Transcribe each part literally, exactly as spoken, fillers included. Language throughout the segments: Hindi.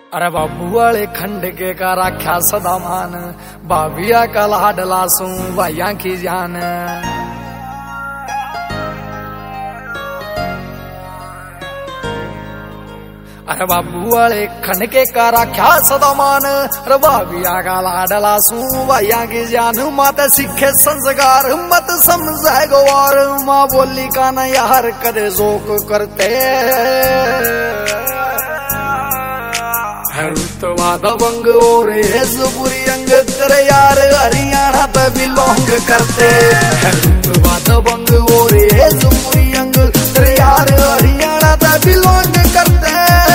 अरे बाबू वाले खंड के का राख्या सदा मान, बाबिया का लाडला सू भाइया की जान। अरे बाबू वाले खंड के का राख्या सदा मान, अरे बाबिया का लाडला सू भाइया की जान। माता सीखे संस्कार मत समझे गवार, माँ बोली का न यार कदे जोक करते। रुतवा दबंग और हेजपुरी अंग तेरे यार हरियाणा पे बिलोंग करते। रुतवा दबंग और हेजपुरी अंग तेरे यार हरियाणा पे बिलोंग करते।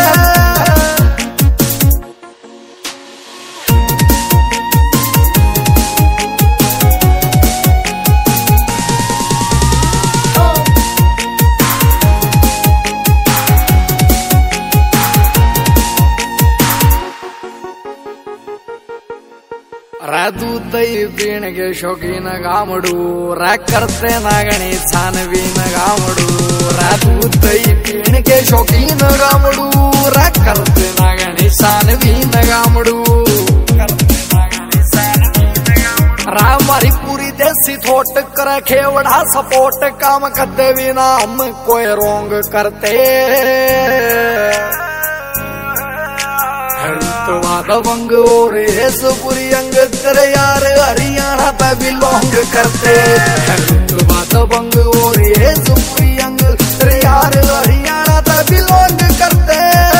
दूध दही पीण के शौकीन गामड़ू, रा करते नागणी छानबीन गामड़ू। रा दूध दही पीण के शौकीन गामड़ू, रा करते नागणी छानबीन गामड़ू। रा हमारी पूरी देसी थोट कर खेवड़ा सपोर्ट, काम करते बिना हम कोई रोंग करते। रुतवा दबंग और हेजपुरी अंग तेरे यार हरियाणा पे बिलोंग करते। रुतवा दबंग और हेजपुरी अंग तेरे यार हरियाणा पे बिलोंग करते।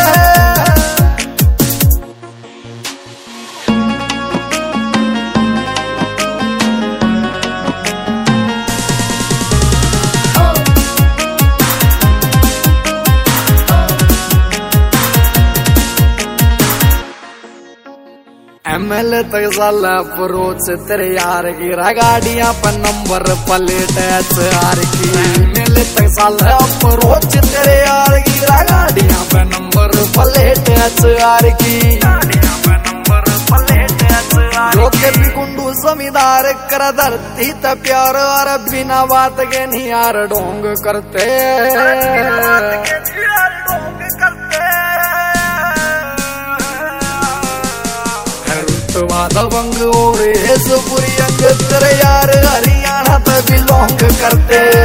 एमएल तक साला अप्रोच तेरे यार की, गाड़ियां पर नंबर प्लेट एचआर की। एमएल तक साला अप्रोच तेरे यार की, गाड़ियां पर नंबर प्लेट एचआर की। जो के भी कुंडू जमींदार कर धरती त प्यार, और बिना बात के नहीं यार ढोंग करते। रुतवा दबंग और हेजपुरी अंग तेरे यार हरियाणा पे बिलोंग करते।